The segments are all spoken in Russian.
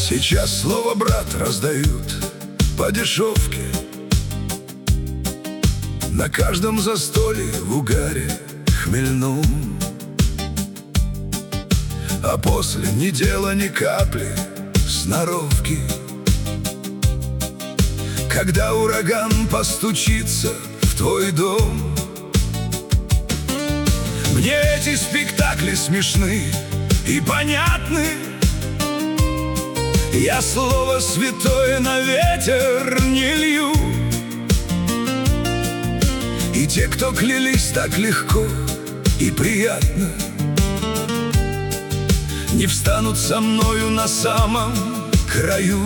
Сейчас слово «брат» раздают по дешевке. На каждом застолье в угаре хмельном. А после ни дела, ни капли сноровки. Когда ураган постучится в твой дом. Мне эти спектакли смешны и понятны. Я слово святое на ветер не лью. И те, кто клялись так легко и приятно, не встанут со мною на самом краю.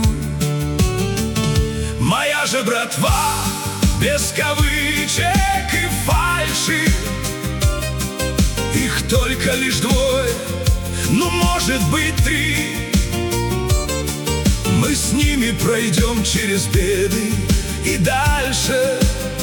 Моя же братва без кавычек и фальши. Их только лишь двое, ну, может быть, три. Мы с ними пройдем через беды и дальше.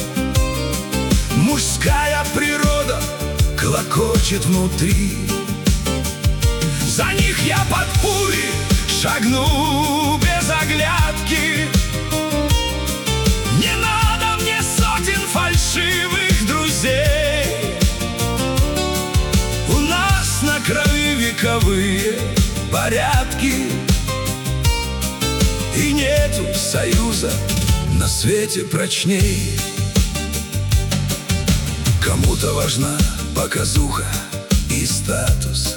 Мужская природа клокочет внутри. За них я под пули шагну без оглядки. Не надо мне сотен фальшивых друзей. У нас на крови вековые порядки. И нету союза на свете прочней. Кому-то важна показуха и статус,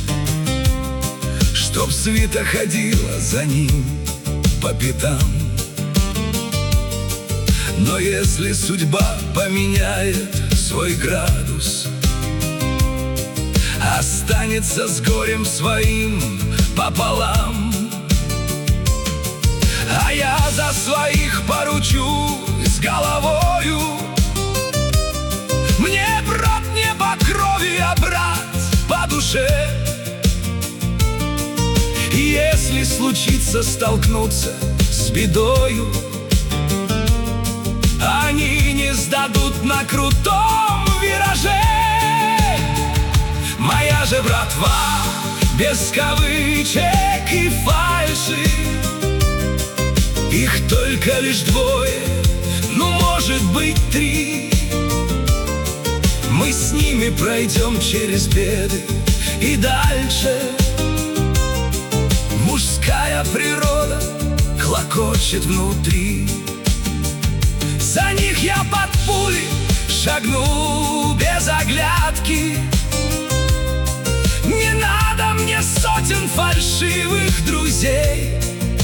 чтоб свита ходила за ним по пятам. Но если судьба поменяет свой градус, останется с горем своим пополам. А я за своих поручусь головою. Мне брат не по крови, а брат по душе. И если случится столкнуться с бедою, они не сдадут на крутом вираже. Моя же братва без кавычек и фальши. Их только лишь двое, ну, может быть, три. Мы с ними пройдем через беды и дальше. Мужская природа клокочет внутри. За них я под пули шагну без оглядки. Не надо мне сотен фальшивых друзей.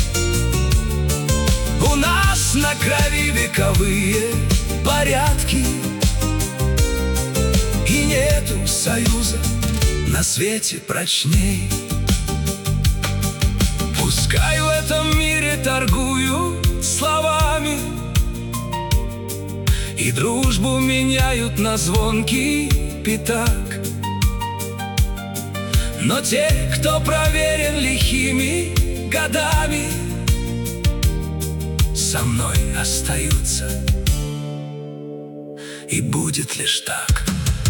У нас на крови вековые порядки. И нету союза на свете прочней. Пускай в этом мире торгуют словами и дружбу меняют на звонкий пятак. Но те, кто проверен лихими годами, со мной остаются, и будет лишь так.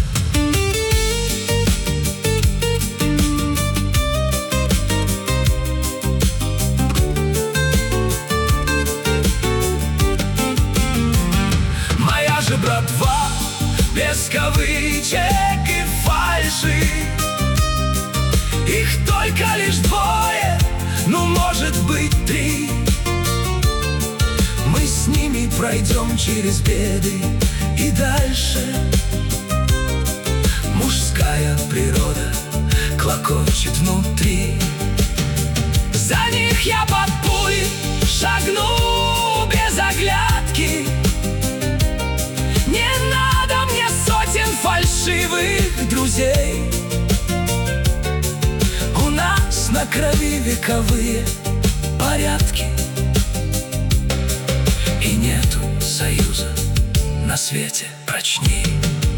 Моя же братва без кавычек и фальши. Их только лишь двое, ну, может быть, три. Мы с ними пройдем через беды и дальше. Мужская природа клокочет внутри. За них я под пули шагну без оглядки. Не надо мне сотен фальшивых друзей. У нас на крови вековые порядки. И нету союза на свете прочней.